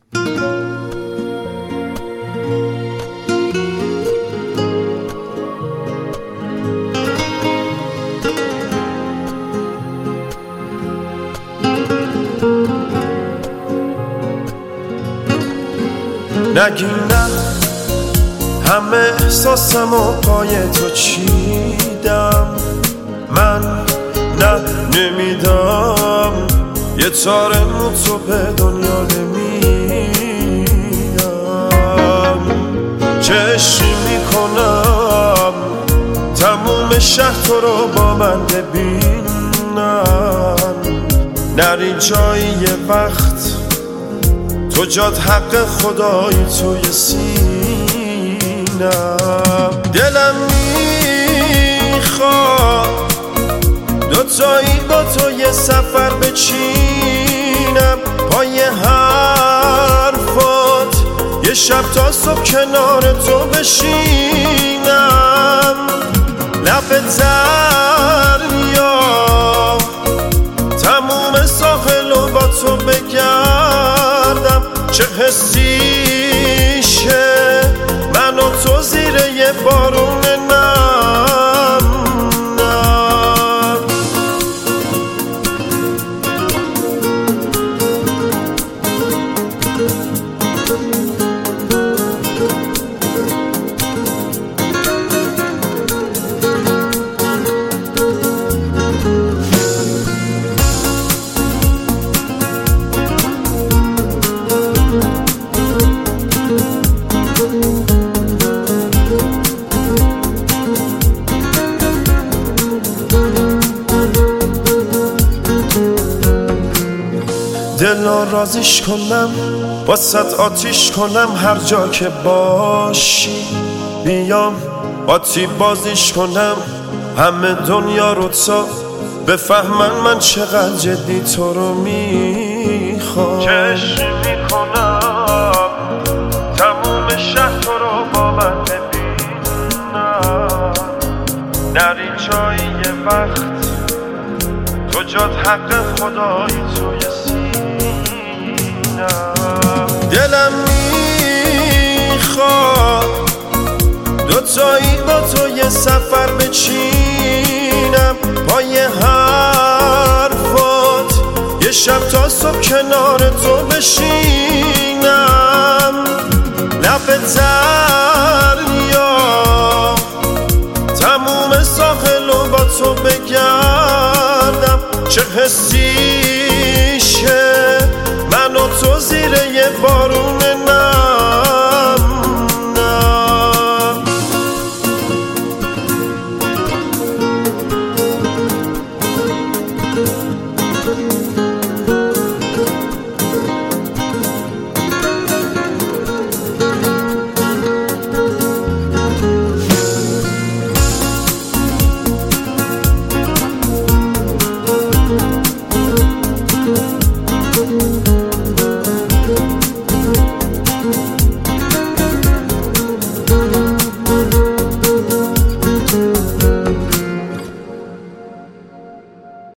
نگی نه، همه احساسمو پای تو چیدم. من نه نمیدم، یه تار مو تو به دنیا نمیدم. چشم میکنم تموم شهر تو رو با من ببینم. نری جایی یه وقت تو جات حق خدایی توی سینم. دلم میخواد دوتایی با تو یه سفر بچینم. پای حرفات یه شب تا صبح کنار تو بشینم. لب دریا تموم ساحلو با تو بگردم. چه حسیشه من و تو زیر یه بارون نم. دلا رازیش کنم، واسط آتیش کنم، هر جا که باشی بیام آتی بازیش کنم. همه دنیا رو تا بفهمن من چقدر جدی تو رو میخوام. چشم میکنم تموم شهر تو رو با من ببینم. نری جایی یه وقت تو جات حق خدایی توی دلم میخواد دوتایی با تو یه سفر بچینم. پای حرفات یه شب تا صبح کنار تو بشینم. لب دریا تموم ساحلو با تو بگردم. چه حسی